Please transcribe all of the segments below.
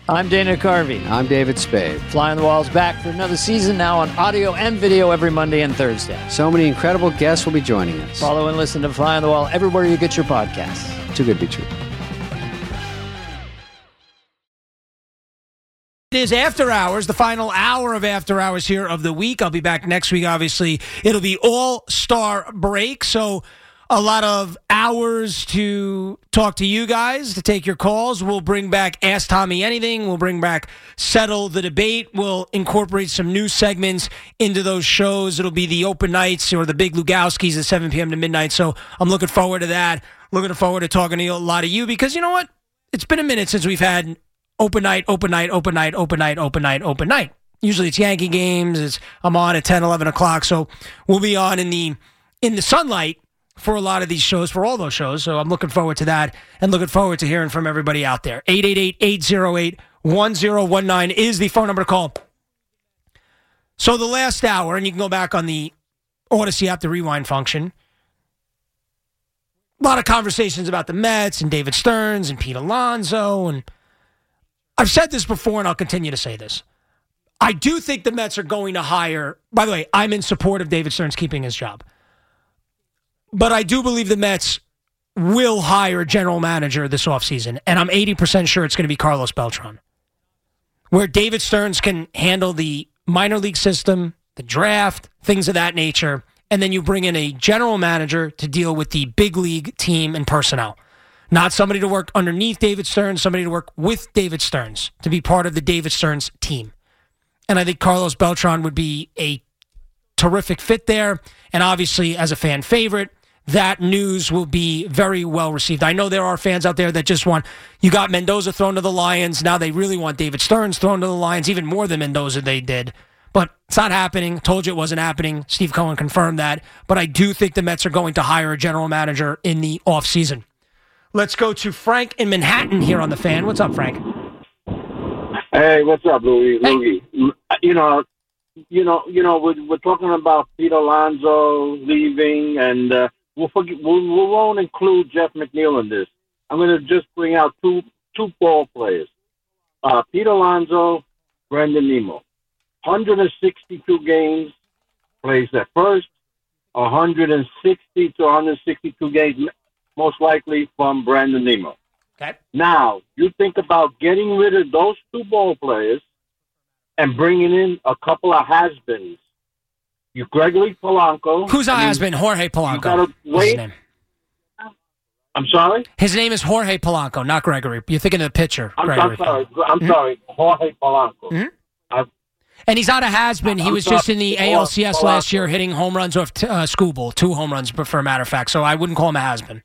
I'm Dana Carvey. I'm David Spade. Fly on the Wall's back for another season, now on audio and video every Monday and Thursday. So many incredible guests will be joining us. Follow and listen to Fly on the Wall everywhere you get your podcasts. Too good to be true. It is After Hours, the final hour of After Hours here of the week. I'll be back next week, obviously. It'll be All-Star break, so a lot of hours to talk to you guys, to take your calls. We'll bring back Ask Tommy Anything. We'll bring back Settle the Debate. We'll incorporate some new segments into those shows. It'll be the open nights or the Big Lugowskis at 7 p.m. to midnight, so I'm looking forward to that. Looking forward to talking to a lot of you because you know what? It's been a minute since we've had open night. Usually it's Yankee games. I'm on at 10, 11 o'clock, so we'll be on in the sunlight for a lot of these shows, for all those shows. So I'm looking forward to that and looking forward to hearing from everybody out there. 888-808-1019 is the phone number to call. So the last hour, and you can go back on the Odyssey app, the rewind function. A lot of conversations about the Mets and David Stearns and Pete Alonso. And I've said this before, and I'll continue to say this. I do think the Mets are going to hire. By the way, I'm in support of David Stearns keeping his job. But I do believe the Mets will hire a general manager this offseason, and I'm 80% sure it's going to be Carlos Beltran. Where David Stearns can handle the minor league system, the draft, things of that nature, and then you bring in a general manager to deal with the big league team and personnel. Not somebody to work underneath David Stearns, somebody to work with David Stearns, to be part of the David Stearns team. And I think Carlos Beltran would be a terrific fit there, and obviously as a fan favorite, that news will be very well received. I know there are fans out there that just want, you got Mendoza thrown to the Lions, now they really want David Stearns thrown to the Lions, even more than Mendoza they did. But it's not happening. Told you it wasn't happening. Steve Cohen confirmed that. But I do think the Mets are going to hire a general manager in the offseason. Let's go to Frank in Manhattan here on the Fan. What's up, Frank? Hey, what's up, Louie? Hey. Louie, we're talking about Pete Alonso leaving, and we won't include Jeff McNeil in this. I'm going to just bring out two ball players. Pete Alonso, Brandon Nimmo. 162 games, plays at first. 160 to 162 games, most likely from Brandon Nimmo. Okay. Now, you think about getting rid of those two ball players and bringing in a couple of has-beens. You Gregory Polanco. Who's a has-been? Jorge Polanco. You gotta wait. His name. I'm sorry? His name is Jorge Polanco, not Gregory. You're thinking of the pitcher. I'm sorry. Mm-hmm. Jorge Polanco. Mm-hmm. And he's not a has-been. He was just in the ALCS last year hitting home runs off Skubal. 2 home runs, for a matter of fact. So I wouldn't call him a has-been.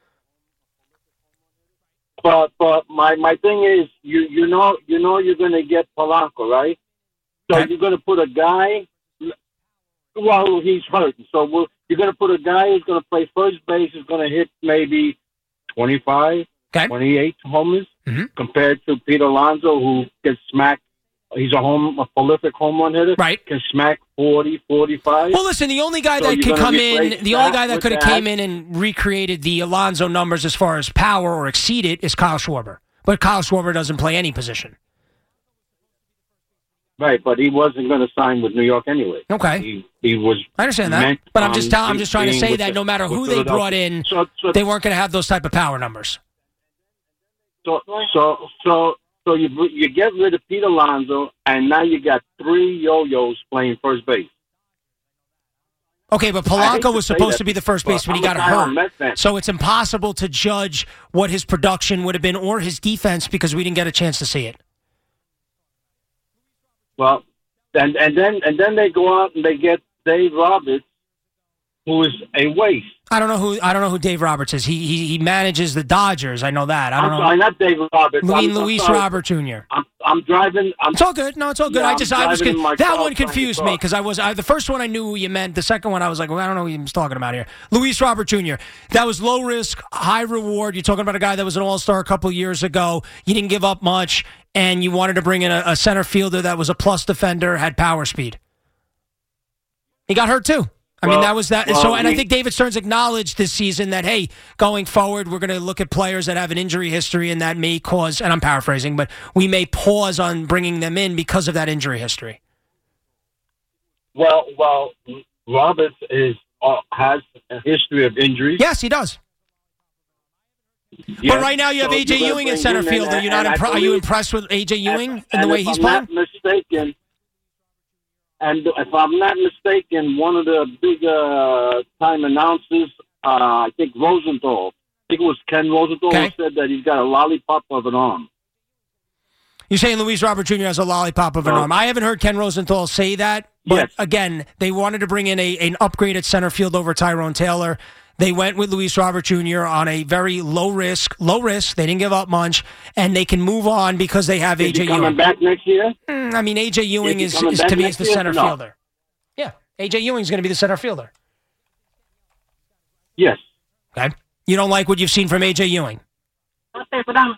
But my thing is, you know you're going to get Polanco, right? So Okay. you're going to put a guy. Well, he's hurt, so you're going to put a guy who's going to play first base, who's going to hit maybe 25, Okay. 28 homers, Mhm. compared to Pete Alonso, who can smack. He's a prolific home run hitter. Right. Can smack 40, 45. Well, listen, the only guy So that you're could gonna come in, replace the only that guy that with could have that? came in and recreated the Alonso numbers as far as power or exceed it is Kyle Schwarber. But Kyle Schwarber doesn't play any position. Right, but he wasn't going to sign with New York anyway. Okay. He was. I understand that. meant But I'm just on trying to being say with that no matter with who they brought Philadelphia. in, So they weren't going to have those type of power numbers. So you get rid of Pete Alonso, and now you got 3 yo-yos playing first base. Okay, but I hate Polanco to was say supposed that, to be the first but baseman. He I'm got a diehard Met hurt. fan. So it's impossible to judge what his production would have been or his defense because we didn't get a chance to see it. Well, and then they go out and they get Dave Roberts, who is a waste. I don't know who Dave Roberts is. He manages the Dodgers. I know that. I don't I'm know. sorry, not Dave Roberts. Luis sorry. Robert Jr. I'm driving. It's all good. No, it's all good. Yeah, I was driving in my that car one trying to confused me talk. because the first one I knew who you meant. The second one I was like, well, I don't know what he was talking about here. Luis Robert Jr. That was low risk, high reward. You're talking about a guy that was an all-star a couple of years ago. You didn't give up much, and you wanted to bring in a center fielder that was a plus defender, had power speed. He got hurt too. I mean, that was that. Well, And I think David Stearns acknowledged this season that, hey, going forward, we're going to look at players that have an injury history, and that may cause, and I'm paraphrasing, but we may pause on bringing them in because of that injury history. Well, Roberts has a history of injuries. Yes, he does. Yes. But right now you have A.J. Ewing in center field. Are you impressed with A.J. Ewing and the way he's playing? If I'm not mistaken, one of the big time announcers, I think Rosenthal, I think it was Ken Rosenthal, who said that he's got a lollipop of an arm. You're saying Luis Robert Jr. has a lollipop of an arm. I haven't heard Ken Rosenthal say that, but again, they wanted to bring in an upgraded center field over Tyrone Taylor. They went with Luis Robert Jr. on a very low risk. They didn't give up much, and they can move on because they have A.J. Ewing. Coming back next year? I mean, A.J. Ewing is to me is the center fielder. Yeah, A.J. Ewing's going to be the center fielder. Yes. Okay. You don't like what you've seen from A.J. Ewing? I'm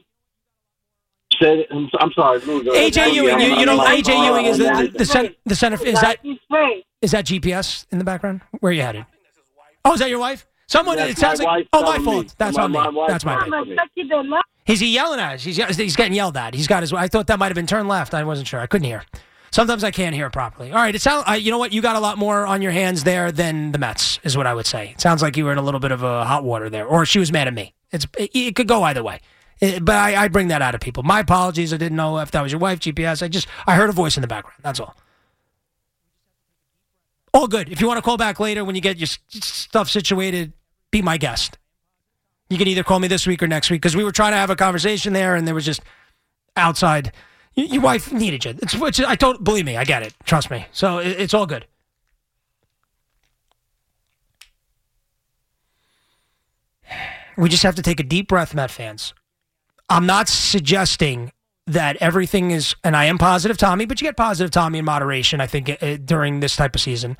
sorry. A.J. Ewing, you know A.J. Ewing is the center. Is that GPS in the background? Where are you headed? Oh, is that your wife? Someone, it sounds like, my fault. That's on me. That's my bad. Is he yelling at us? He's getting yelled at. I thought that might have been turned left. I wasn't sure. I couldn't hear. Sometimes I can't hear properly. All right, you know what? You got a lot more on your hands there than the Mets, is what I would say. It sounds like you were in a little bit of a hot water there, or she was mad at me. It could go either way. But I bring that out of people. My apologies. I didn't know if that was your wife, GPS. I heard a voice in the background. That's all. All good. If you want to call back later when you get your stuff situated, be my guest. You can either call me this week or next week, because we were trying to have a conversation there, and there was just outside. Your wife needed you. Believe me, I get it. Trust me. So it's all good. We just have to take a deep breath, Met fans. I'm not suggesting that everything is, and I am positive Tommy, but you get positive Tommy in moderation, I think, during this type of season.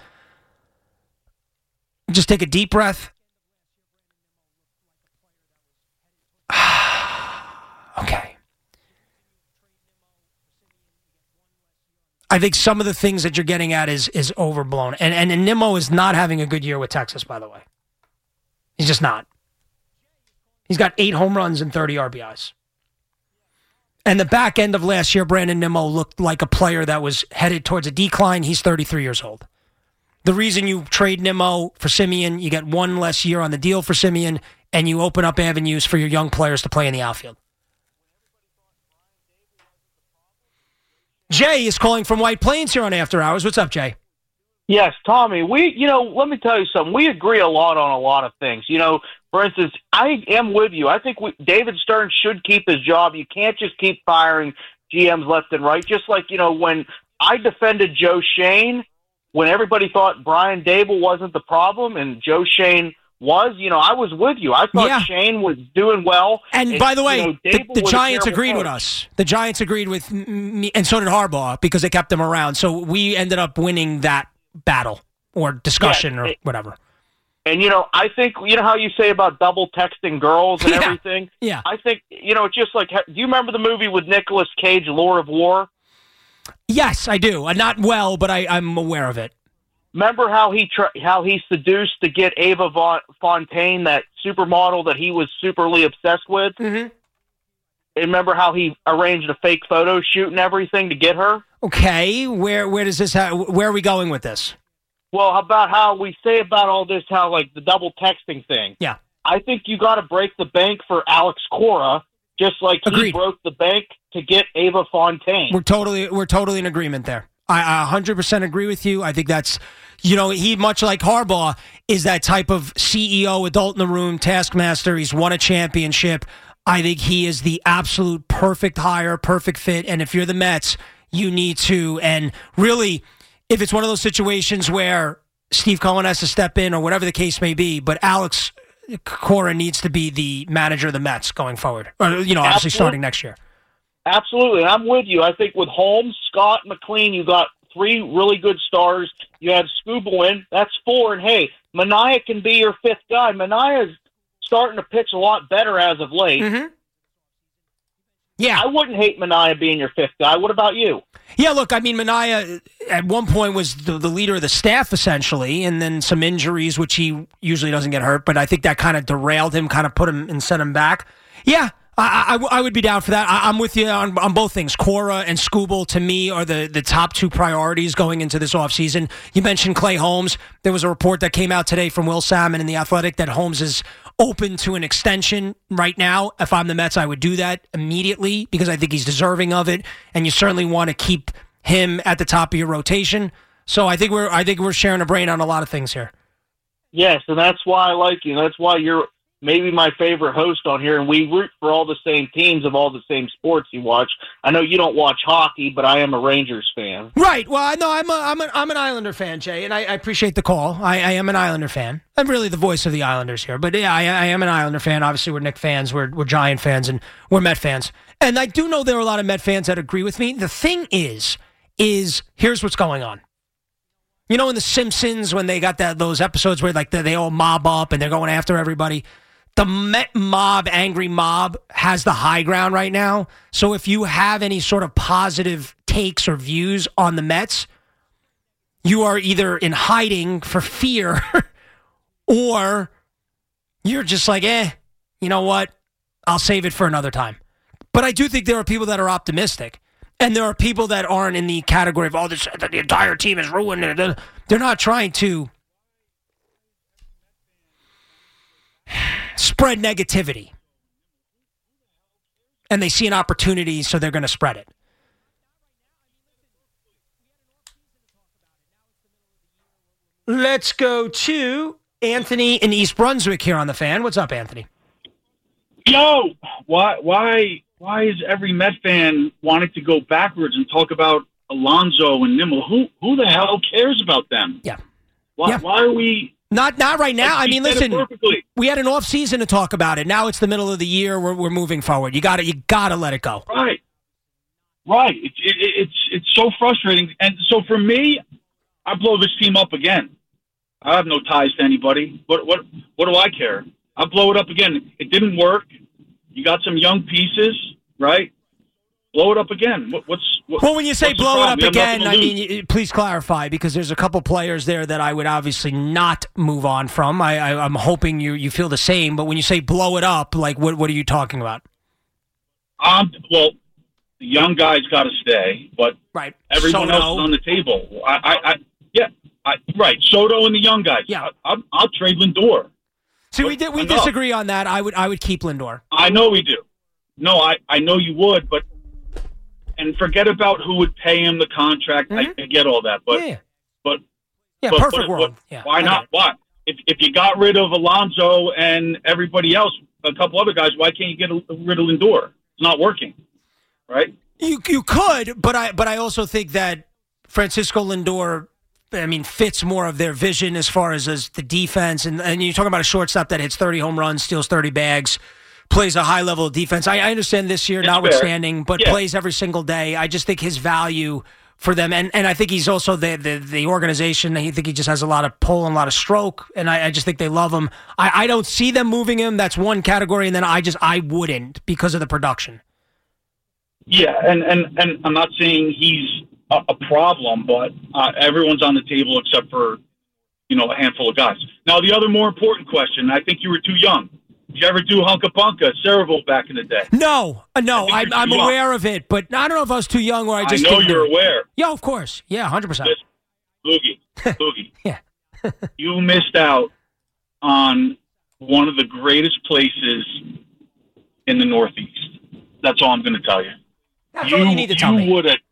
Just take a deep breath. Okay. I think some of the things that you're getting at is overblown. And Nimmo is not having a good year with Texas, by the way. He's just not. He's got 8 home runs and 30 RBIs. And the back end of last year, Brandon Nimmo looked like a player that was headed towards a decline. He's 33 years old. The reason you trade Nimmo for Semien, you get one less year on the deal for Semien, and you open up avenues for your young players to play in the outfield. Jay is calling from White Plains here on After Hours. What's up, Jay? Yes, Tommy. Let me tell you something. We agree a lot on a lot of things. For instance, I am with you. I think David Stearns should keep his job. You can't just keep firing GMs left and right. Just like, when I defended Joe Shane, when everybody thought Brian Dable wasn't the problem and Joe Shane was, I was with you. I thought Shane was doing well. And by the way, the Giants agreed with us. The Giants agreed with me, and so did Harbaugh, because they kept him around. So we ended up winning that battle or discussion or whatever. And, I think, how you say about double texting girls and everything? Yeah. I think, it's just like, do you remember the movie with Nicolas Cage, Lord of War? Yes, I do. Not well, but I'm aware of it. Remember how he seduced to get Ava Fontaine, that supermodel that he was superly obsessed with? Mm-hmm. And remember how he arranged a fake photo shoot and everything to get her? Okay, where does this? Where are we going with this? Well, how about how we say about all this, how like the double texting thing? Yeah, I think you got to break the bank for Alex Cora, just like he broke the bank to get Ava Fontaine. We're totally in agreement there. I 100% agree with you. I think that's, he, much like Harbaugh, is that type of CEO, adult in the room, taskmaster. He's won a championship. I think he is the absolute perfect hire, perfect fit. And if you're the Mets, you need to. And really, if it's one of those situations where Steve Cohen has to step in or whatever the case may be, but Alex Cora needs to be the manager of the Mets going forward. Or, obviously starting next year. Absolutely. I'm with you. I think with Holmes, Scott, McLean, you got 3 really good stars. You had Skubal in. That's 4. And, hey, Manaea can be your 5th guy. Manaea's starting to pitch a lot better as of late. Mm-hmm. Yeah. I wouldn't hate Manaea being your 5th guy. What about you? Yeah, look, I mean, Manaea, at one point was the leader of the staff, essentially, and then some injuries, which he usually doesn't get hurt, but I think that kind of derailed him, kind of put him and set him back. Yeah, I would be down for that. I'm with you on both things. Cora and Skubal, to me, are the top two priorities going into this offseason. You mentioned Clay Holmes. There was a report that came out today from Will Salmon in The Athletic that Holmes is open to an extension right now. If I'm the Mets, I would do that immediately because I think he's deserving of it, and you certainly want to keep him at the top of your rotation. So I think we're sharing a brain on a lot of things here. Yes, and that's why I like you. That's why you're maybe my favorite host on here, and we root for all the same teams of all the same sports you watch. I know you don't watch hockey, but I am a Rangers fan. Right. Well, no, I'm an Islander fan, Jay, and I appreciate the call. I am an Islander fan. I'm really the voice of the Islanders here, but yeah, I am an Islander fan. Obviously, we're Knicks fans, we're Giant fans, and we're Met fans. And I do know there are a lot of Met fans that agree with me. The thing is here's what's going on. You know, in The Simpsons, when they got those episodes where like they all mob up and they're going after everybody. The Met mob, angry mob, has the high ground right now. So if you have any sort of positive takes or views on the Mets, you are either in hiding for fear or you're just like, you know what? I'll save it for another time. But I do think there are people that are optimistic. And there are people that aren't in the category of, the entire team is ruined. They're not trying to spread negativity. And they see an opportunity, so they're going to spread it. Let's go to Anthony in East Brunswick here on the Fan. What's up, Anthony? Yo, why is every Met fan wanting to go backwards and talk about Alonso and Nimmo? Who the hell cares about them? Yeah. Why are we... Not right now. Like, I mean, listen, we had an off season to talk about it. Now it's the middle of the year. We're moving forward. You got to let it go. Right. It's so frustrating. And so for me, I blow this team up again. I have no ties to anybody. What do I care? I blow it up again. It didn't work. You got some young pieces, right? Blow it up again. Well, when you say blow it up again, I mean, please clarify, because there's a couple players there that I would obviously not move on from. I'm hoping you feel the same, but when you say blow it up, like what are you talking about? Well, the young guys got to stay, but right. Everyone else is on the table. Right. Soto and the young guys. Yeah. I'll trade Lindor. See, we disagree on that. I would keep Lindor. I know we do. No, I know you would, but and forget about who would pay him the contract. Mm-hmm. I get all that, but perfect world. Yeah, why not? Why? If you got rid of Alonso and everybody else, a couple other guys, why can't you get rid of Lindor? It's not working, right? You could, but I also think that Francisco Lindor, fits more of their vision as far as the defense. And you're talking about a shortstop that hits 30 home runs, steals 30 bags, plays a high level of defense. I understand this year, notwithstanding, but plays every single day. I just think his value for them, and I think he's also the organization. I think he just has a lot of pull and a lot of stroke, and I just think they love him. I don't see them moving him. That's one category, and then I wouldn't because of the production. Yeah, and I'm not saying he's a problem, but everyone's on the table except for, a handful of guys. Now, the other more important question, I think you were too young. Did you ever do Hunka Punka, Cerevel back in the day? No. I'm aware of it, but I don't know if I was too young or I just know you're aware. Yeah, of course. Yeah, 100%. Boogie. Yeah. You missed out on one of the greatest places in the Northeast. That's all I'm going to tell you. That's all you need to tell me.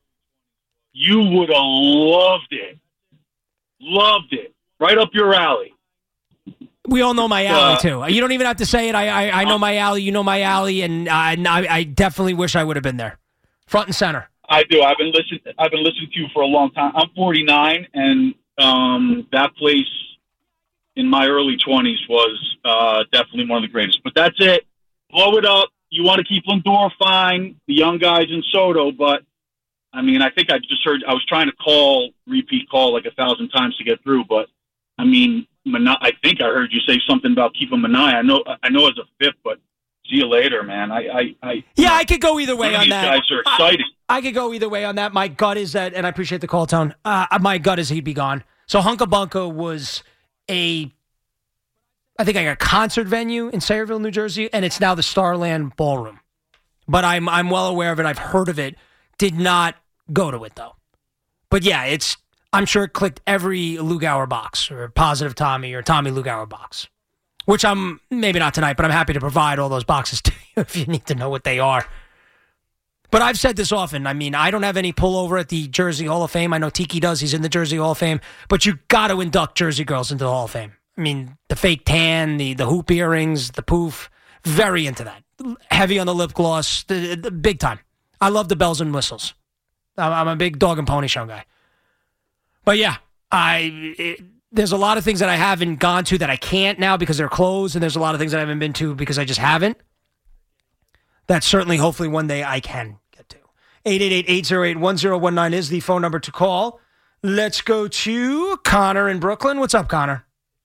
You would have loved it. Loved it. Right up your alley. We all know my alley, too. You don't even have to say it. I know my alley. You know my alley. And I definitely wish I would have been there. Front and center. I do. I've been listening to you for a long time. I'm 49, and that place in my early 20s was definitely one of the greatest. But that's it. Blow it up. You want to keep Lindor, fine. The young guys in Soto, but I think I just heard. I was trying to repeat call like 1,000 times to get through, but I think I heard you say something about keeping Manaea. I know as a fifth, but see you later, man. I could go either way on these that. Guys are exciting. I could go either way on that. My gut is that, and I appreciate the call tone. My gut is he'd be gone. So Hunka Bunka was I think a concert venue in Sayreville, New Jersey, and it's now the Starland Ballroom. But I'm well aware of it. I've heard of it. Did not go to it though. But yeah, I'm sure it clicked every Lugauer box or Positive Tommy or Tommy Lugauer box, which I'm maybe not tonight, but I'm happy to provide all those boxes to you if you need to know what they are. But I've said this often. I mean, I don't have any pullover at the Jersey Hall of Fame. I know Tiki does. He's in the Jersey Hall of Fame. But you got to induct Jersey girls into the Hall of Fame. I mean, the fake tan, the hoop earrings, the poof, very into that. Heavy on the lip gloss, the big time. I love the bells and whistles. I'm a big dog and pony show guy. But yeah, there's a lot of things that I haven't gone to that I can't now because they're closed, and there's a lot of things that I haven't been to because I just haven't. That's certainly, hopefully, one day I can get to. 888-808-1019 is the phone number to call. Let's go to Connor in Brooklyn. What's up, Connor?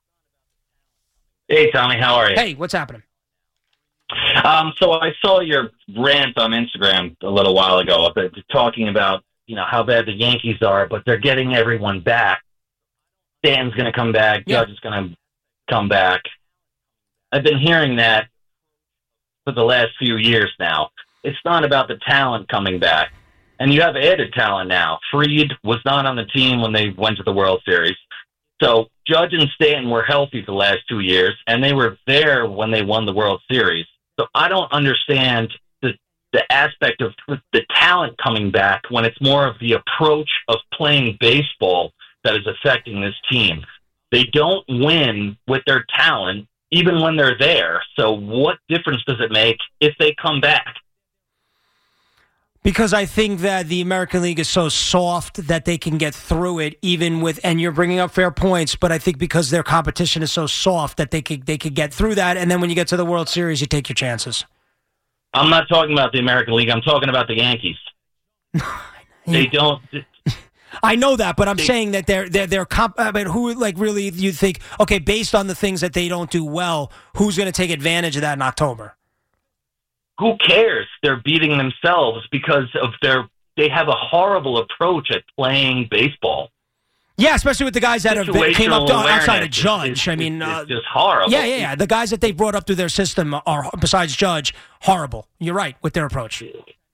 Hey, Tommy, how are you? Hey, what's happening? So I saw your rant on Instagram a little while ago talking about, how bad the Yankees are, but they're getting everyone back. Stan's going to come back. Yeah. Judge is going to come back. I've been hearing that for the last few years now. It's not about the talent coming back. And you have added talent now. Fried was not on the team when they went to the World Series. So Judge and Stanton were healthy the last 2 years, and they were there when they won the World Series. So I don't understand the aspect of the talent coming back when it's more of the approach of playing baseball that is affecting this team. They don't win with their talent, even when they're there. So what difference does it make if they come back? Because I think that the American League is so soft that they can get through it, even with, and you're bringing up fair points, but I think because their competition is so soft that they could get through that, and then when you get to the World Series, you take your chances. I'm not talking about the American League. I'm talking about the Yankees. They don't. I know that, but I'm saying that they're I mean, who really you think? Okay, based on the things that they don't do well, who's going to take advantage of that in October? Who cares? They're beating themselves because of they have a horrible approach at playing baseball. Yeah, especially with the guys that came up outside of Judge. It's just horrible. Yeah. The guys that they brought up through their system are, besides Judge, horrible. You're right with their approach.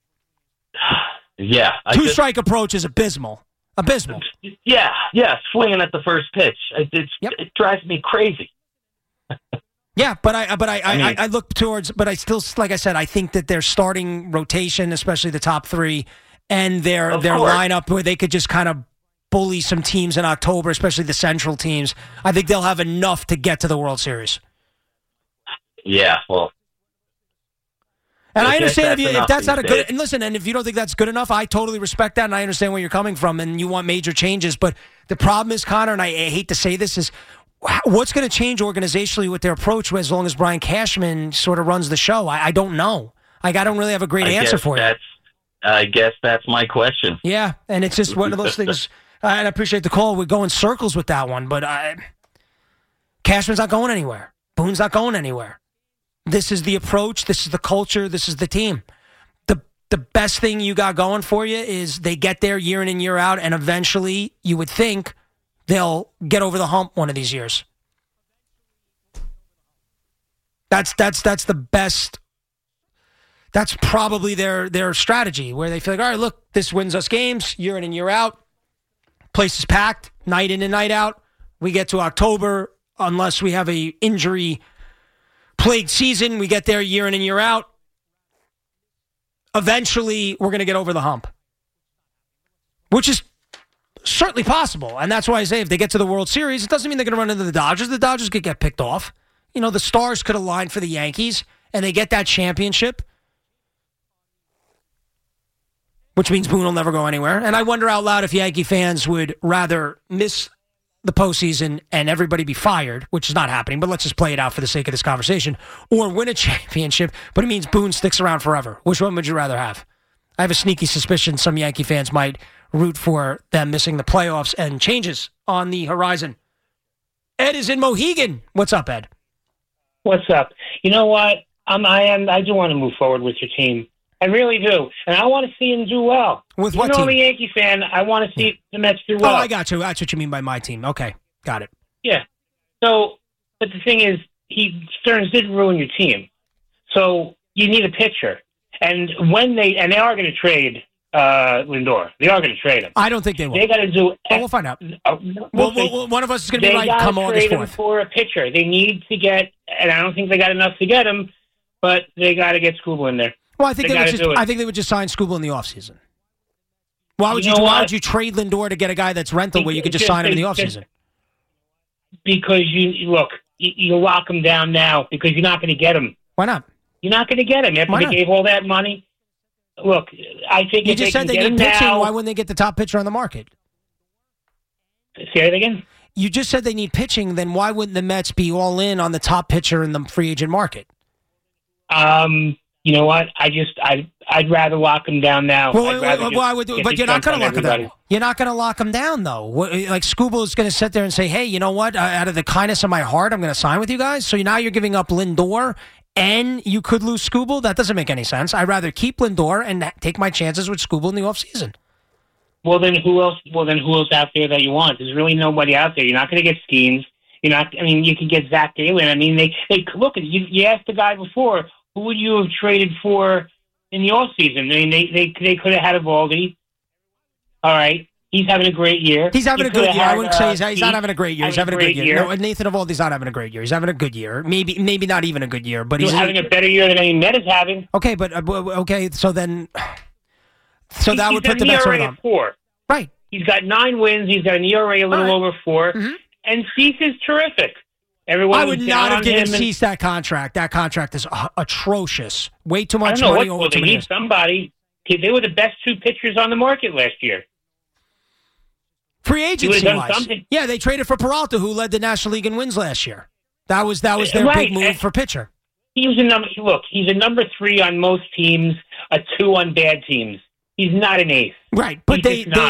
Yeah. Two-strike approach is abysmal. Abysmal. Yeah, swinging at the first pitch. It drives me crazy. Yeah, but I look towards, but I still, like I said, I think that their starting rotation, especially the top three, and their lineup where they could just kind of bully some teams in October, especially the Central teams, I think they'll have enough to get to the World Series. Yeah, well. And I understand if that's not a good, and listen, and if you don't think that's good enough, I totally respect that, and I understand where you're coming from, and you want major changes. But the problem is, Connor, and I hate to say this, is what's going to change organizationally with their approach as long as Brian Cashman sort of runs the show? I don't know. I don't really have a great answer for you. I guess that's my question. Yeah, and it's just one of those things. And I appreciate the call. We're going circles with that one, but Cashman's not going anywhere. Boone's not going anywhere. This is the approach. This is the culture. This is the team. The best thing you got going for you is they get there year in and year out, and eventually you would think they'll get over the hump one of these years. That's the best. That's probably their strategy, where they feel like, all right, look, this wins us games year in and year out. Place is packed, night in and night out. We get to October, unless we have a injury-plagued season, we get there year in and year out. Eventually, we're going to get over the hump, which is certainly possible. And that's why I say if they get to the World Series, it doesn't mean they're going to run into the Dodgers. The Dodgers could get picked off. The stars could align for the Yankees, and they get that championship, which means Boone will never go anywhere. And I wonder out loud if Yankee fans would rather miss the postseason and everybody be fired, which is not happening, but let's just play it out for the sake of this conversation, or win a championship, but it means Boone sticks around forever. Which one would you rather have? I have a sneaky suspicion some Yankee fans might root for them missing the playoffs and changes on the horizon. Ed is in Mohegan. What's up, Ed? What's up? You know what? I do want to move forward with your team. I really do. And I want to see them do well. With what team? I'm a team? Yankee fan. I want to see the Mets do well. Oh, I got you. That's what you mean by my team. Okay. Got it. Yeah. So, but the thing is, Stearns did ruin your team. So you need a pitcher. And they are going to trade Lindor. They are going to trade him. I don't think they will. They got to do. Well, we'll find out. One of us is going to be right come August 4th. They got to trade him for a pitcher. They need to get, and I don't think they got enough to get him, but they got to get Skubal in there. Well, I think they would just sign Skubal in the offseason. Why would you trade Lindor to get a guy that's rental where you could just sign him in the offseason? Because you lock him down now because you're not going to get him. Why not? You're not going to get him after they gave all that money. Look, I think you just said they need pitching. Why wouldn't they get the top pitcher on the market? Say it again. You just said they need pitching. Then why wouldn't the Mets be all in on the top pitcher in the free agent market? You know what? I'd rather lock him down now. But you're not going to lock him down. You're not going to lock him down, though. Like Skubal is going to sit there and say, "Hey, you know what? Out of the kindness of my heart, I'm going to sign with you guys." So now you're giving up Lindor, and you could lose Skubal. That doesn't make any sense. I'd rather keep Lindor and take my chances with Skubal in the offseason. Well, then who else? Out there that you want? There's really nobody out there. You're not going to get Skeens. You're not. I mean, you can get Zach Gallen. I mean, they look at you. You asked the guy before. Who would you have traded for in the offseason? I mean, they could have had Eovaldi. All right. He's having a great year. He's having a good year. I wouldn't say he's not having a great year. He's having a good year. No, Nathan Eovaldi's not having a great year. He's having a good year. Maybe not even a good year, but he's having a better year than any Met is having. Okay, but so that would put the Mets on 4. Right. He's got 9 wins. He's got an ERA a little over 4. Mm-hmm. And Cease is terrific. I would not have given Cease that contract. That contract is atrocious. Way too much money over too many years. Somebody. They were the best 2 pitchers on the market last year. Free agency-wise. Yeah, they traded for Peralta, who led the National League in wins last year. That was their big move for pitcher. He's a number 3 on most teams, a 2 on bad teams. He's not an ace. Right, but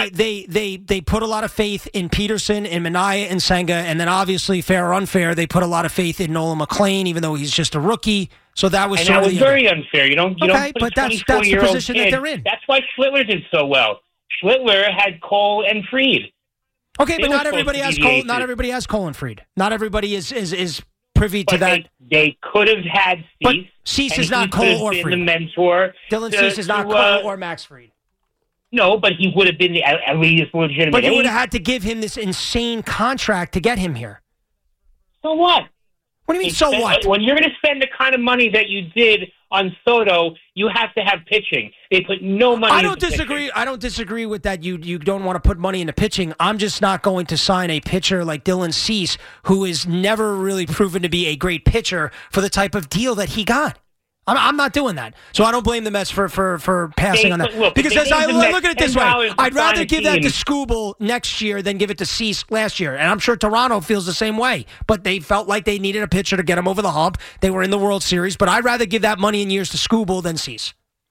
they put a lot of faith in Peterson, in Minaya, and Senga, and then obviously, fair or unfair, they put a lot of faith in Nolan McLean, even though he's just a rookie. So that was very unfair. You don't put that's the position that they're in. That's why Schlittler did so well. Schlittler had Cole and Fried. Okay, but not everybody has Cole. Not everybody has Cole and Fried. Not everybody is privy to that. They could have had Cease. But Cease is not Cole or Fried. The mentor. Dylan Cease is not Cole or Max Fried. No, but he would have been at least legitimate. But you would have had to give him this insane contract to get him here. So what? What do you mean, so what? When you're going to spend the kind of money that you did on Soto, you have to have pitching. They put no money into pitching. I don't disagree with that. You don't want to put money into pitching. I'm just not going to sign a pitcher like Dylan Cease, who is never really proven to be a great pitcher, for the type of deal that he got. I'm not doing that. So I don't blame the Mets for passing on that. Look because look at it this way. I'd rather give that to Skubal next year than give it to Cease last year. And I'm sure Toronto feels the same way. But they felt like they needed a pitcher to get them over the hump. They were in the World Series. But I'd rather give that money in years to Skubal than Cease.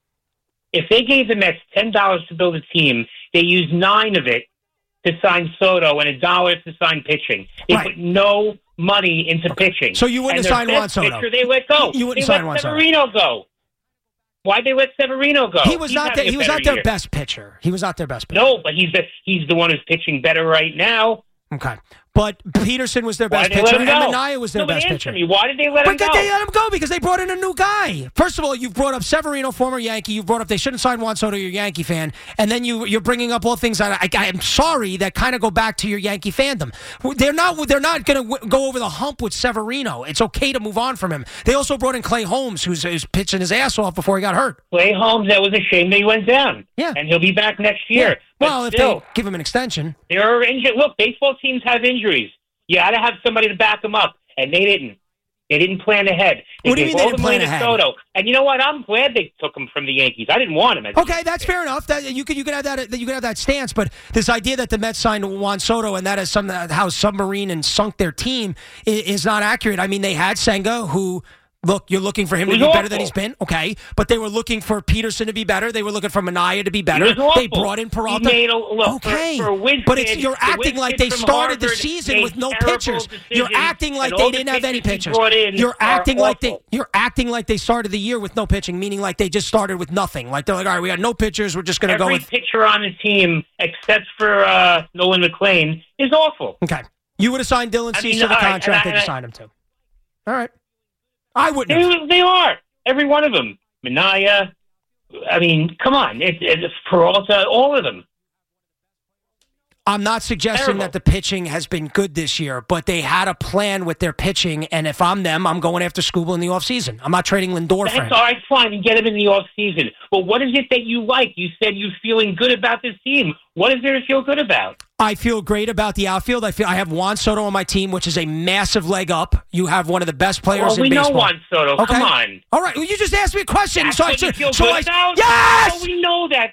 If they gave the Mets $10 to build a team, they used 9 of it to sign Soto and $1 to sign pitching. They put no money into pitching. So you wouldn't have signed Juan Soto? Pitcher, they let go. You wouldn't sign Juan Soto. Severino go. Why'd they let Severino go? He was not their best pitcher. He was not their best pitcher. No, but he's the one who's pitching better right now. Okay. But Peterson was their best pitcher, and Minaya was their best pitcher. Why did they let him go? They let him go because they brought in a new guy. First of all, you've brought up Severino, former Yankee. You've brought up they shouldn't sign Juan Soto, you're a Yankee fan. And then you're bringing up all things that I'm sorry that kind of go back to your Yankee fandom. They're not going to go over the hump with Severino. It's okay to move on from him. They also brought in Clay Holmes, who's pitching his ass off before he got hurt. Clay Holmes, that was a shame that he went down. Yeah. And he'll be back next year. Yeah. Well, if they give him an extension. There are injuries. Look, baseball teams have injuries. You got to have somebody to back them up, and they didn't. They didn't plan ahead. What do you mean they didn't plan ahead? Soto. And you know what? I'm glad they took him from the Yankees. I didn't want him. Okay, that's fair enough. That you could have that stance, but this idea that the Mets signed Juan Soto and that is how submarine and sunk their team is not accurate. I mean, they had Senga, who Look, you're looking for him to be better than he's been, okay? But they were looking for Peterson to be better. They were looking for Minaya to be better. They brought in Peralta. But you're acting like they started the season with no pitchers. You're acting like they didn't have any pitchers. You're acting like they started the year with no pitching, meaning like they just started with nothing. Like they're like, all right, we got no pitchers. We're just going to go with every pitcher on the team except for Nolan McLean is awful. Okay, you would have signed Dylan Cease to the contract that you signed him to. All right. I wouldn't. They are. Every one of them. Minaya. I mean, come on. It's Peralta, all of them. I'm not suggesting that the pitching has been good this year, but they had a plan with their pitching, and if I'm them, I'm going after Skubal in the offseason. I'm not trading Lindor for him. That's all right, fine, and get him in the offseason. But what is it that you like? You said you're feeling good about this team. What is there to feel good about? I feel great about the outfield. I have Juan Soto on my team, which is a massive leg up. You have one of the best players in baseball. We know Juan Soto. Okay. Come on. All right. Well, you just asked me a question. That's what you feel good about? Yes! Oh, we know that.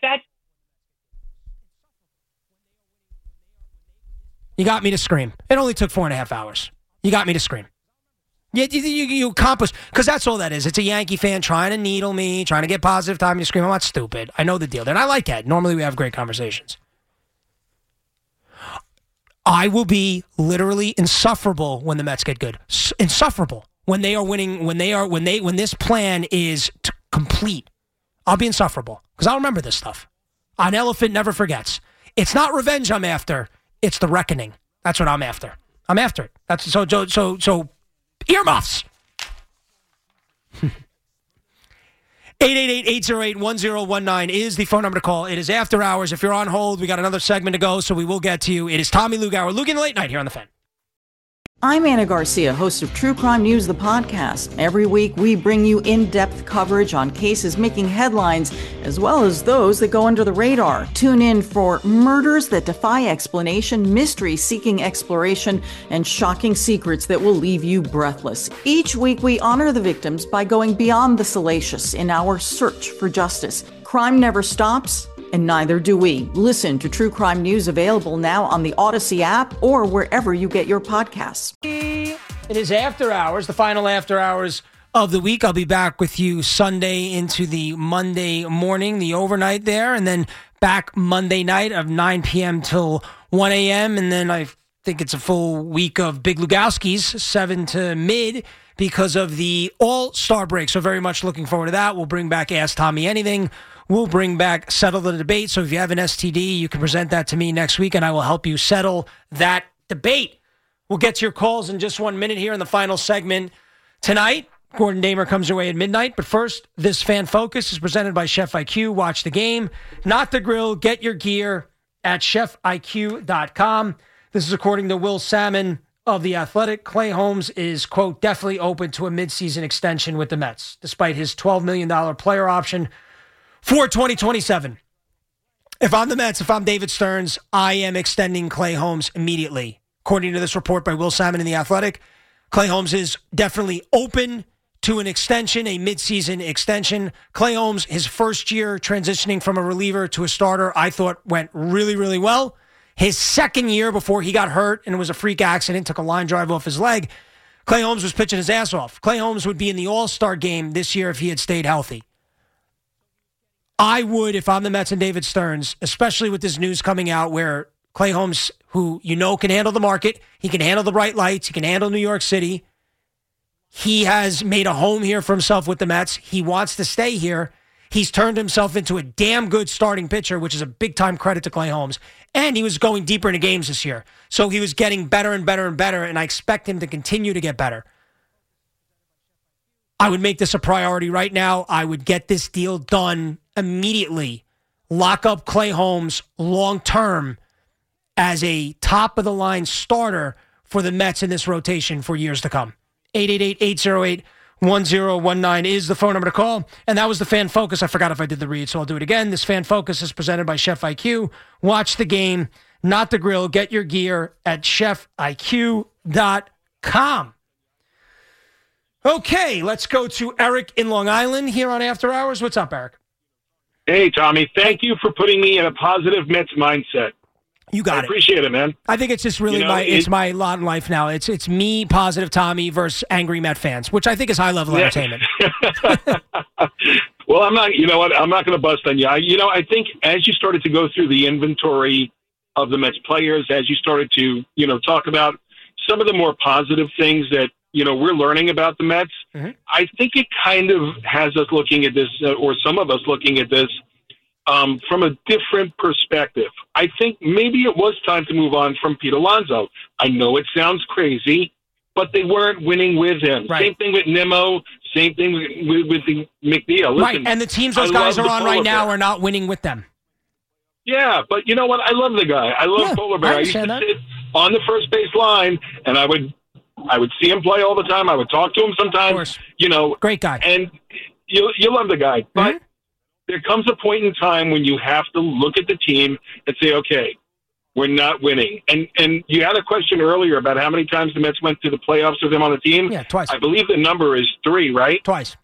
You got me to scream. It only took 4.5 hours. You got me to scream. You accomplished, because that's all that is. It's a Yankee fan trying to needle me, trying to get positive time to scream. I'm not stupid. I know the deal. And I like that. Normally we have great conversations. I will be literally insufferable when the Mets get good. Insufferable when they are winning. When this plan is complete, I'll be insufferable because I'll remember this stuff. An elephant never forgets. It's not revenge I'm after. It's the reckoning. That's what I'm after. I'm after it. That's so earmuffs. 888-808-1019 is the phone number to call. It is after hours. If you're on hold, we got another segment to go, so we will get to you. It is Tommy Lugauer. Luke in the Late Night here on The Fan. I'm Anna Garcia, host of True Crime News, the podcast. Every week, we bring you in-depth coverage on cases making headlines, as well as those that go under the radar. Tune in for murders that defy explanation, mysteries seeking exploration, and shocking secrets that will leave you breathless. Each week, we honor the victims by going beyond the salacious in our search for justice. Crime never stops, and neither do we. Listen to True Crime News, available now on the Odyssey app or wherever you get your podcasts. It is after hours, the final after hours of the week. I'll be back with you Sunday into the Monday morning, the overnight there, and then back Monday night of 9 p.m. till 1 a.m. And then I think it's a full week of Big Lugowski's, 7 to mid, because of the All-Star break. So very much looking forward to that. We'll bring back Ask Tommy Anything. We'll bring back Settle the Debate. So if you have an STD, you can present that to me next week, and I will help you settle that debate. We'll get to your calls in just 1 minute here in the final segment. Tonight, Gordon Damer comes your way at midnight. But first, this Fan Focus is presented by Chef IQ. Watch the game, not the grill. Get your gear at chefiq.com. This is according to Will Salmon of The Athletic. Clay Holmes is, quote, definitely open to a midseason extension with the Mets, despite his $12 million player option for 2027. If I'm the Mets, if I'm David Stearns, I am extending Clay Holmes immediately. According to this report by Will Salmon in The Athletic, Clay Holmes is definitely open to an extension, a midseason extension. Clay Holmes, his first year transitioning from a reliever to a starter, I thought went really, really well. His second year before he got hurt and it was a freak accident, took a line drive off his leg, Clay Holmes was pitching his ass off. Clay Holmes would be in the All-Star game this year if he had stayed healthy. I would, if I'm the Mets and David Stearns, especially with this news coming out where Clay Holmes, who you know can handle the market, he can handle the bright lights, he can handle New York City. He has made a home here for himself with the Mets. He wants to stay here. He's turned himself into a damn good starting pitcher, which is a big-time credit to Clay Holmes. And he was going deeper into games this year. So he was getting better and better and better, and I expect him to continue to get better. I would make this a priority right now. I would get this deal done immediately. Lock up Clay Holmes long-term as a top-of-the-line starter for the Mets in this rotation for years to come. 888-808-1019 is the phone number to call. And that was the Fan Focus. I forgot if I did the read, so I'll do it again. This Fan Focus is presented by Chef IQ. Watch the game, not the grill. Get your gear at chefiq.com. Okay, let's go to Eric in Long Island here on After Hours. What's up, Eric? Hey, Tommy. Thank you for putting me in a positive Mets mindset. You got it. Appreciate it, man. I think it's just really my lot in life now. It's me, positive Tommy, versus angry Met fans, which I think is high level entertainment. Well, I'm not. You know what? I'm not going to bust on you. I think as you started to go through the inventory of the Mets players, as you started to talk about some of the more positive things that we're learning about the Mets, I think it kind of has us looking at this, or some of us looking at this. From a different perspective. I think maybe it was time to move on from Pete Alonso. I know it sounds crazy, but they weren't winning with him. Right. Same thing with Nimmo, same thing with McNeil. Listen, right, and the teams those guys are on right now are not winning with them. Yeah, but you know what? I love the guy. I love Polar Bear. I used to sit on the first base line, and I would see him play all the time. I would talk to him sometimes. Great guy. And you love the guy, but there comes a point in time when you have to look at the team and say, okay, we're not winning. And you had a question earlier about how many times the Mets went to the playoffs with him on the team. Yeah, twice. I believe the number is 3, right? Twice.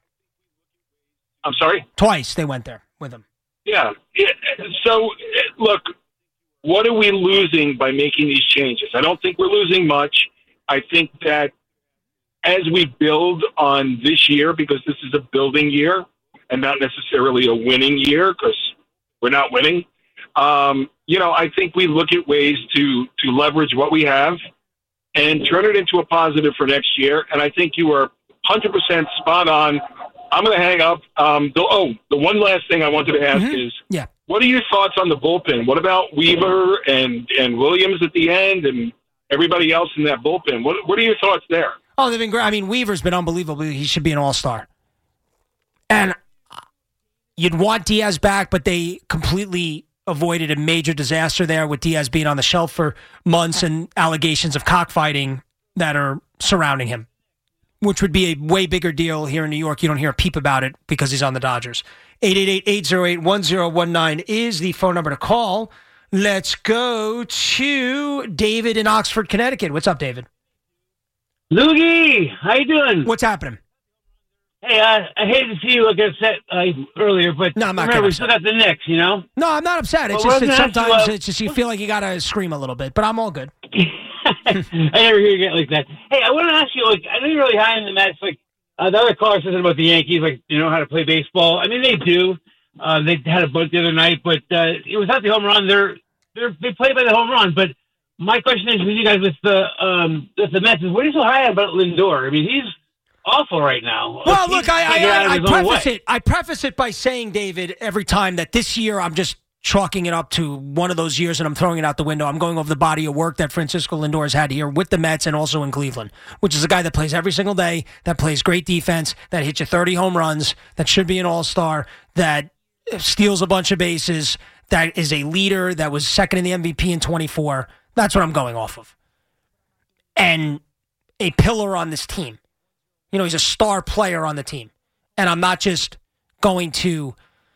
I'm sorry? Twice they went there with him. Yeah. So, look, what are we losing by making these changes? I don't think we're losing much. I think that as we build on this year, because this is a building year, and not necessarily a winning year because we're not winning. I think we look at ways to leverage what we have and turn it into a positive for next year. And I think you are 100% spot on. I'm going to hang up. The one last thing I wanted to ask is, what are your thoughts on the bullpen? What about Weaver and Williams at the end and everybody else in that bullpen? What are your thoughts there? Oh, they've been great. I mean, Weaver's been unbelievable. He should be an all-star. And you'd want Diaz back, but they completely avoided a major disaster there with Diaz being on the shelf for months and allegations of cockfighting that are surrounding him, which would be a way bigger deal here in New York. You don't hear a peep about it because he's on the Dodgers. 888-808-1019 is the phone number to call. Let's go to David in Oxford, Connecticut. What's up, David? Loogie, how you doing? What's happening? Hey, I hate to see you get upset earlier, but no, I'm not remember, we still got the Knicks, No, I'm not upset. It's just that sometimes it's just you feel like you got to scream a little bit, but I'm all good. I never hear you get like that. Hey, I want to ask you, I know you're really high in the Mets. The other caller says about the Yankees, you know how to play baseball. I mean, they do. They had a bunt the other night, but it was not the home run. They play by the home run, but my question is with you guys with the Mets is, what are you so high about Lindor? I mean, he's awful right now. Well, look, I preface it by saying, David, every time that this year I'm just chalking it up to one of those years and I'm throwing it out the window. I'm going over the body of work that Francisco Lindor has had here with the Mets and also in Cleveland, which is a guy that plays every single day, that plays great defense, that hits you 30 home runs, that should be an all-star, that steals a bunch of bases, that is a leader, that was second in the MVP in 24. That's what I'm going off of. And a pillar on this team. He's a star player on the team. And I'm not just going to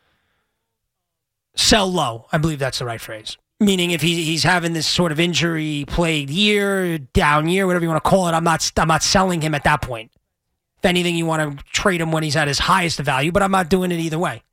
sell low. I believe that's the right phrase. Meaning if he's having this sort of injury-plagued year, down year, whatever you want to call it, I'm not selling him at that point. If anything, you want to trade him when he's at his highest value, but I'm not doing it either way.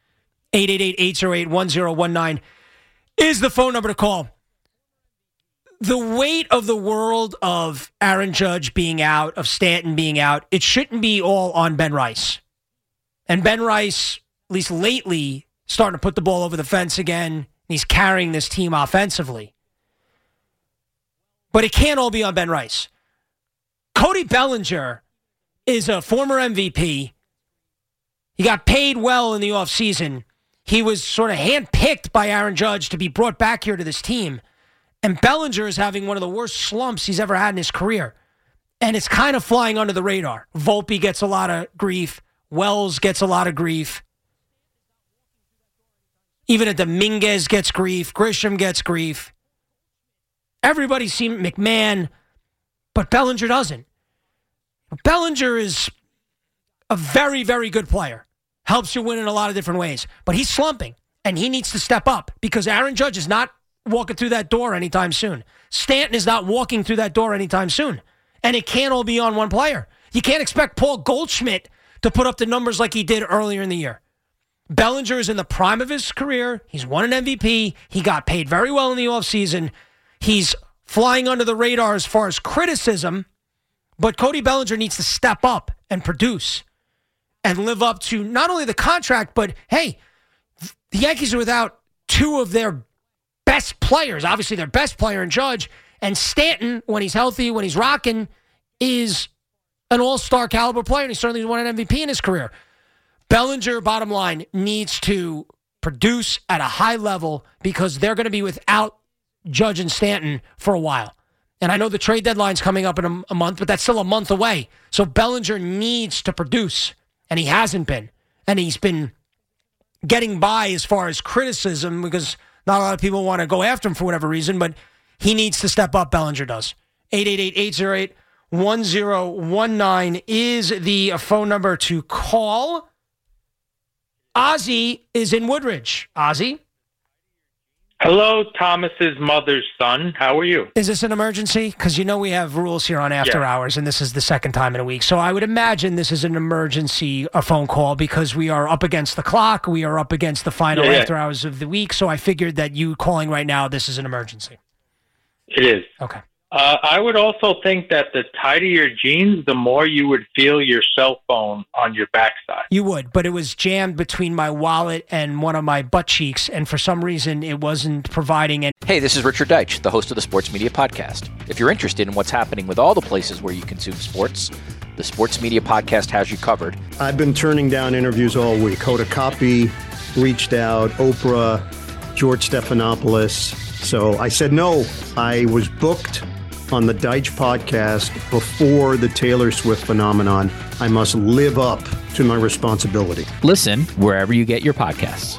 888-808-1019 is the phone number to call. The weight of the world of Aaron Judge being out, of Stanton being out, it shouldn't be all on Ben Rice. And Ben Rice, at least lately, starting to put the ball over the fence again. He's carrying this team offensively. But it can't all be on Ben Rice. Cody Bellinger is a former MVP. He got paid well in the offseason. He was sort of handpicked by Aaron Judge to be brought back here to this team. And Bellinger is having one of the worst slumps he's ever had in his career. And it's kind of flying under the radar. Volpe gets a lot of grief. Wells gets a lot of grief. Even at Dominguez gets grief. Grisham gets grief. Everybody's seen McMahon, but Bellinger doesn't. Bellinger is a very, very good player. Helps you win in a lot of different ways. But he's slumping, and he needs to step up because Aaron Judge is not walking through that door anytime soon. Stanton is not walking through that door anytime soon. And it can't all be on one player. You can't expect Paul Goldschmidt to put up the numbers like he did earlier in the year. Bellinger is in the prime of his career. He's won an MVP. He got paid very well in the offseason. He's flying under the radar as far as criticism, but Cody Bellinger needs to step up and produce and live up to not only the contract, but, hey, the Yankees are without two of their best players. Obviously, their best player in Judge, and Stanton, when he's healthy, when he's rocking, is an all-star caliber player, and he certainly won an MVP in his career. Bellinger, bottom line, needs to produce at a high level because they're going to be without Judge and Stanton for a while. And I know the trade deadline's coming up in a month, but that's still a month away. So Bellinger needs to produce, and he hasn't been. And he's been getting by as far as criticism because not a lot of people want to go after him for whatever reason, but he needs to step up. Bellinger does. 888-808-1019 is the phone number to call. Ozzy is in Woodridge. Ozzy? Hello, Thomas's mother's son. How are you? Is this an emergency? Because you know we have rules here on After Hours, and this is the second time in a week. So I would imagine this is an emergency, a phone call, because we are up against the clock. We are up against the final After Hours of the week. So I figured that you calling right now, this is an emergency. It is. Okay. I would also think that the tighter your jeans, the more you would feel your cell phone on your backside. You would, but it was jammed between my wallet and one of my butt cheeks, and for some reason it wasn't providing any. Hey, this is Richard Deitch, the host of the Sports Media Podcast. If you're interested in what's happening with all the places where you consume sports, the Sports Media Podcast has you covered. I've been turning down interviews all week. Hoda Kotb reached out, Oprah, George Stephanopoulos. So I said no. I was booked on the Deitch podcast before the Taylor Swift phenomenon. I must live up to my responsibility. Listen wherever you get your podcasts.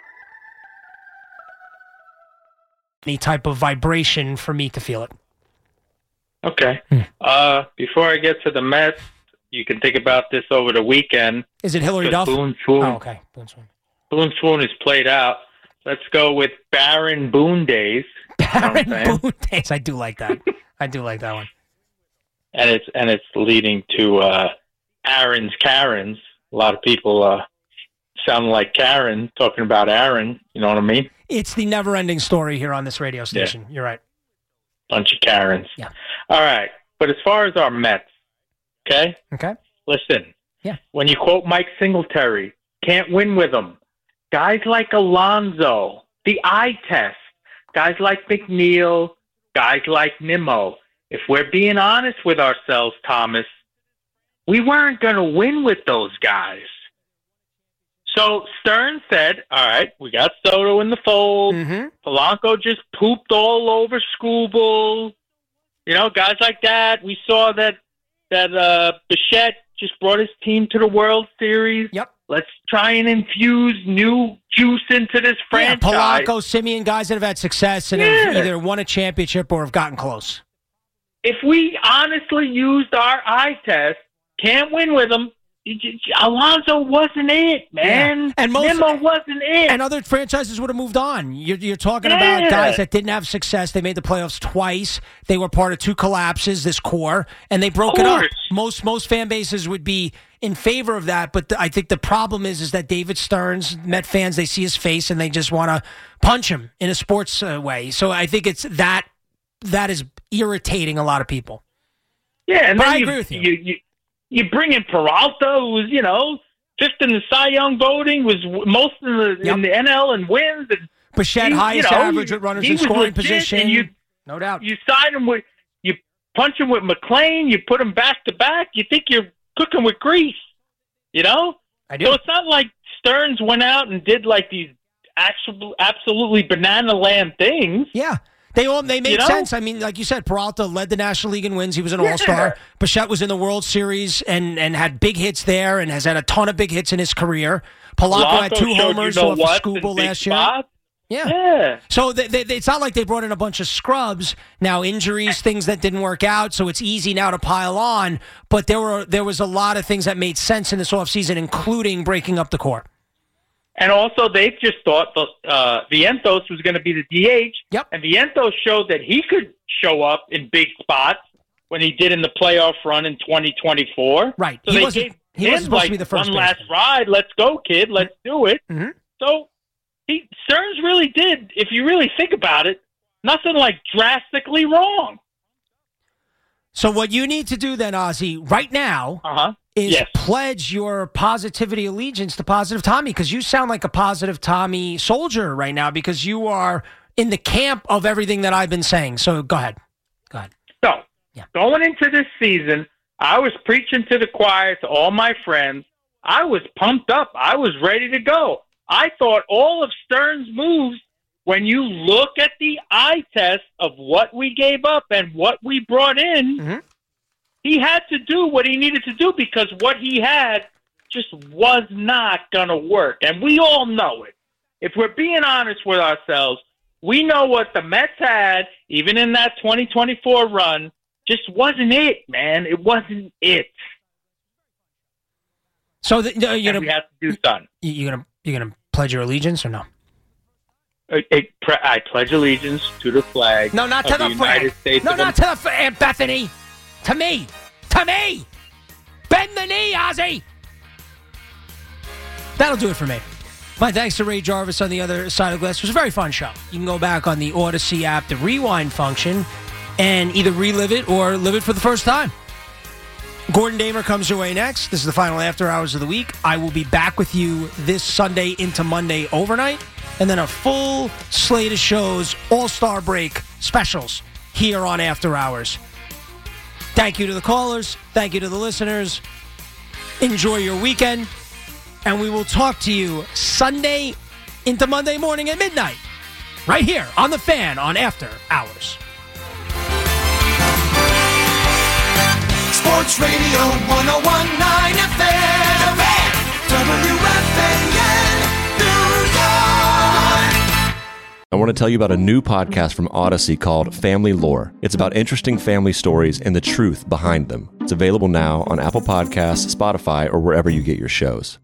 Any type of vibration for me to feel it. Okay. Before I get to the Mets, you can think about this over the weekend. Is it Hillary Duff? Boone Swoon. Oh, okay. Boone Swoon. Boone Swoon is played out. Let's go with Baron Boone Days. Baron Boone Days. I do like that. I do like that one. And it's leading to Aaron's Karens. A lot of people sound like Karen talking about Aaron. You know what I mean? It's the never-ending story here on this radio station. Yeah. You're right. Bunch of Karens. Yeah. All right. But as far as our Mets, okay? Okay. Listen. Yeah. When you quote Mike Singletary, can't win with them. Guys like Alonso, the eye test. Guys like McNeil, guys like Nimmo. If we're being honest with ourselves, Thomas, we weren't going to win with those guys. So Stern said, all right, we got Soto in the fold. Mm-hmm. Polanco just pooped all over Skubal. You know, guys like that. We saw that Bichette just brought his team to the World Series. Yep. Let's try and infuse new juice into this franchise. Yeah, Polanco, Simeon, guys that have had success and have either won a championship or have gotten close. If we honestly used our eye test, can't win with them. Alonso wasn't it, man. Yeah. And Nimmo wasn't it. And other franchises would have moved on. You're talking about guys that didn't have success. They made the playoffs twice. They were part of two collapses, this core, and they broke it up. Most fan bases would be in favor of that, but I think the problem is that David Stearns, Met fans, they see his face and they just want to punch him in a sports way. So I think it's that is irritating a lot of people. Yeah, and but then I agree with you. You bring in Peralta, who's, fifth in the Cy Young voting, was most in the NL and wins. And Bichette, highest average with runners in scoring position. No doubt. You sign him with, you punch him with McClain, you put him back to back, you think you're cooking with grease, I do. So it's not like Stearns went out and did like these absolutely banana land things. Yeah. They made sense. I mean, like you said, Peralta led the National League in wins. He was an all-star. Bichette was in the World Series and had big hits there and has had a ton of big hits in his career. Polanco had 2 homers off of Skubal last year. Yeah. So it's not like they brought in a bunch of scrubs. Now, injuries, things that didn't work out, so it's easy now to pile on. But there was a lot of things that made sense in this offseason, including breaking up the core. And also, they just thought Vientos was going to be the DH. Yep. And Vientos showed that he could show up in big spots when he did in the playoff run in 2024. Right. So they gave wasn't supposed to be the first one last ride. Let's go, kid. Let's do it. Mm-hmm. So Stearns really did, if you really think about it, nothing like drastically wrong. So what you need to do then, Ozzie, right now is pledge your positivity allegiance to Positive Tommy, because you sound like a Positive Tommy soldier right now, because you are in the camp of everything that I've been saying. So go ahead. So going into this season, I was preaching to the choir to all my friends. I was pumped up. I was ready to go. I thought all of Stearns' moves, when you look at the eye test of what we gave up and what we brought in, he had to do what he needed to do, because what he had just was not going to work. And we all know it. If we're being honest with ourselves, we know what the Mets had, even in that 2024 run, just wasn't it, man. It wasn't it. So we have to do something. You're gonna pledge your allegiance or no? I pledge allegiance to the flag. No, not to the flag. No, not to the flag, Bethany. To me. Bend the knee, Ozzie. That'll do it for me. My thanks to Ray Jarvis on the other side of the glass. It was a very fun show. You can go back on the Odyssey app, the rewind function, and either relive it or live it for the first time. Gordon Damer comes your way next. This is the final After Hours of the week. I will be back with you this Sunday into Monday overnight, and then a full slate of shows, All-Star Break specials here on After Hours. Thank you to the callers. Thank you to the listeners. Enjoy your weekend. And we will talk to you Sunday into Monday morning at midnight, right here on The Fan on After Hours. Sports Radio 101.9 FM, WFAN, New York. I want to tell you about a new podcast from Odyssey called Family Lore. It's about interesting family stories and the truth behind them. It's available now on Apple Podcasts, Spotify, or wherever you get your shows.